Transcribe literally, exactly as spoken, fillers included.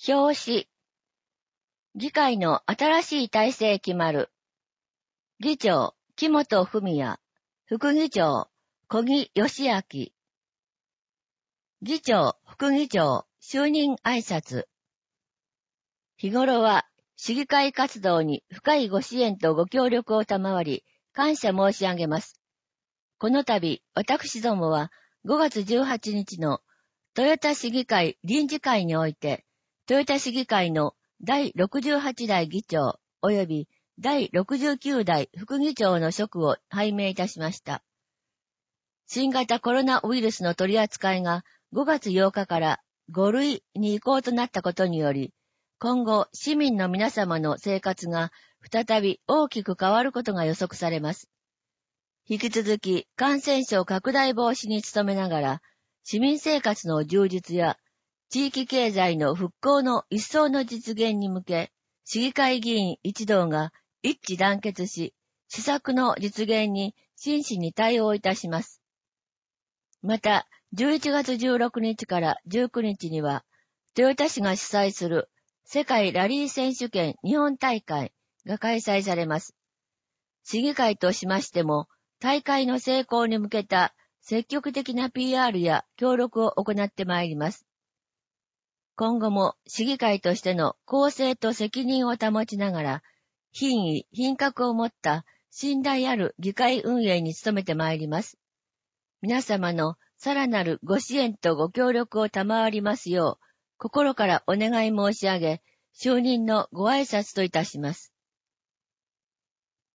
表紙。議会の新しい体制決まる。議長、木本文也。副議長、小木義明。議長、副議長、就任挨拶。日頃は、市議会活動に深いご支援とご協力を賜り、感謝申し上げます。この度、私どもはごがつじゅうはちにちの豊田市議会臨時会において、豊田市議会のだいろくじゅうはちだい議長及びだいろくじゅうきゅうだい副議長の職を拝命いたしました。新型コロナウイルスの取り扱いがごがつようかからごるいに移行となったことにより、今後市民の皆様の生活が再び大きく変わることが予測されます。引き続き感染症拡大防止に努めながら、市民生活の充実や地域経済の復興の一層の実現に向け、市議会議員一同が一致団結し、施策の実現に真摯に対応いたします。また、じゅういちがつじゅうろくにちからじゅうくにちには、豊田市が主催する世界ラリー選手権日本大会が開催されます。市議会としましても、大会の成功に向けた積極的な ピーアール や協力を行ってまいります。今後も市議会としての公正と責任を保ちながら、品位、品格を持った信頼ある議会運営に努めてまいります。皆様のさらなるご支援とご協力を賜りますよう、心からお願い申し上げ、就任のご挨拶といたします。